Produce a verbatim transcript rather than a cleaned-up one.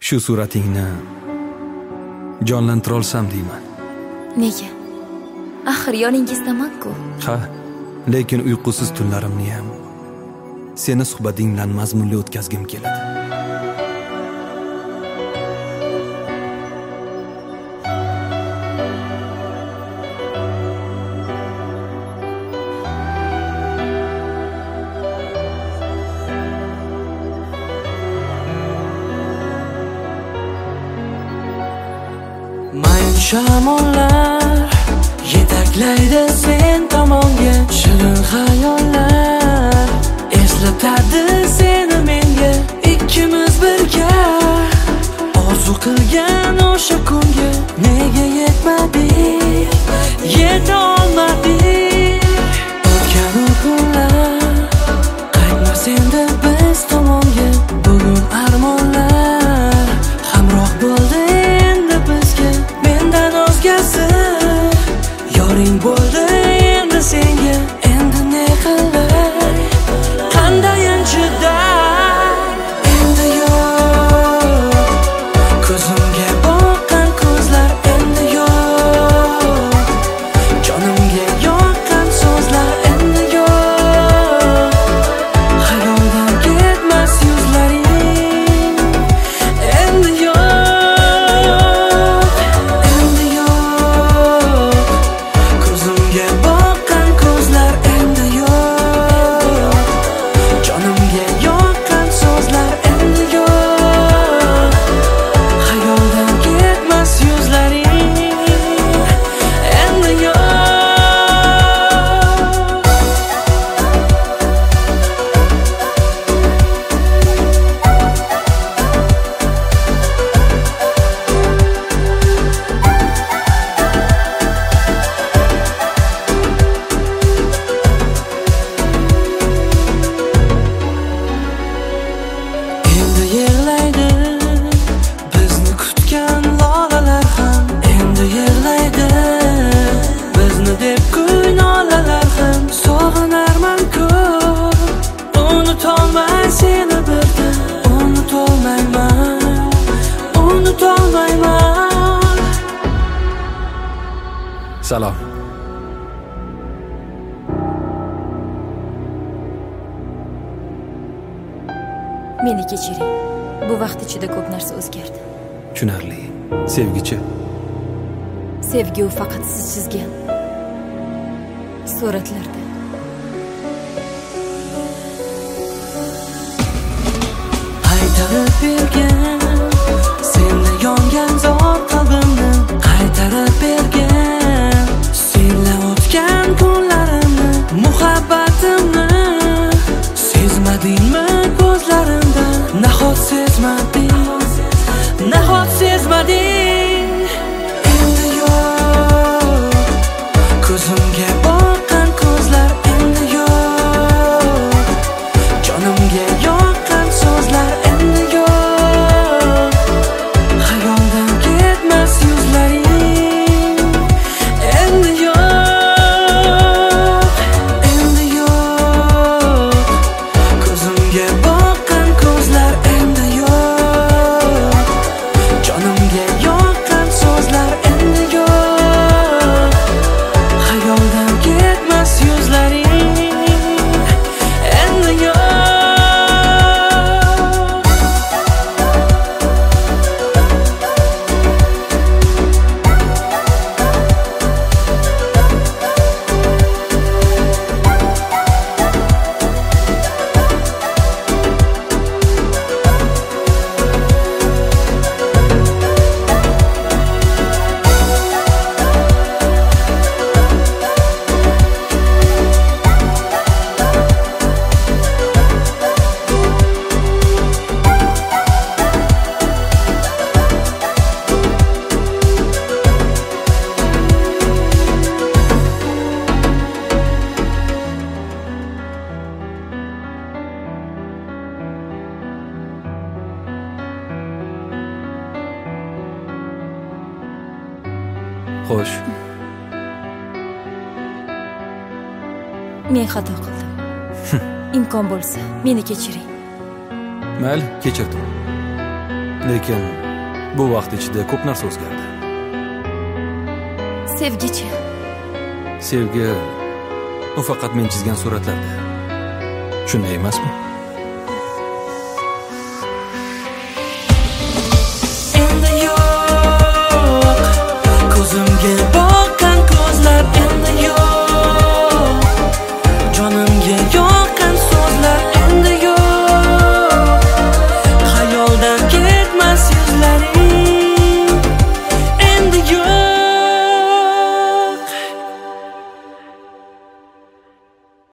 Shu suratingni jonlantira olsam deyman. Nega? Axir yoningizdaman-ku. Ha, lekin uyqusiz tunlarimni ham seni suhbating bilan mazmunli o'tkazgim keladi. Mayin shamollar yetaklaydi sen tomonga, shirin xayollar eslatadi seni menga. Ikkimiz birga orzu qilgan o'sha kunga nega yetmadik, yeta olmadik. O'tgan kunlar qaytmas endi biz tomonga, bugun armonlar hamroh bo'ldi endi bizga. Mendan o'zgasi yoring bo'ldi endi senga. Endi ne qilay, qandayin chiday, endi yo'q ko'zimga boqqan ko'zlar, endi yo'q jonimga yoqqan so'zlar, endi yo'q xayoldan ketmas yuzlaring, endi yo'q, endi yo'q ko'zimga boqqan ko'zlar, endi yo'q jonimga yoqqan so'zlar, endi yo'q xayoldan ketmas yuzlaring, endi yo'q. Endi yig'laydi bizni kutgan lolalar ham, endi yig'laydi bizni deb kuynolalar ham. Sog'inarman ko'p, unutolmay seni birdan, unutolmayman, unutolmayman. Salom. Meni kechiring. Bu vaqt ichida ko'p narsa o'zgardi. Tushunarli. Sevgichi. Sevgi u faqat siz chizgan suratlarda. Qaytarib bergan senga yongan zor qalbimni, qaytarib bergan senla o'tgan kunlarimni, muhabbatimni sezmadingmi ko'zlarimda? Nahot sezmading, nahot sezmading, endi yo'q ko'zimga boqqan ko'zlar, endi yo'q jonimga yoqqan so'zlar, endi yo'q xayoldan ketmas yuzlaring, endi yo'q, endi yo'q ko'zimga boqqan ko'zlar, endi yo'q jonimga yoqqan so'zlar, endi yo'q xayoldan ketmas yuzlaring, endi yo'q. Xo'sh. Men xato qildim. Imkon bo'lsa, meni kechiring. Mayli, kechirdim. Lekin bu vaqt ichida ko'p narsa o'zgardi. Sevgichi. Sevgi u faqat men chizgan suratlarda. Shunday emasmi?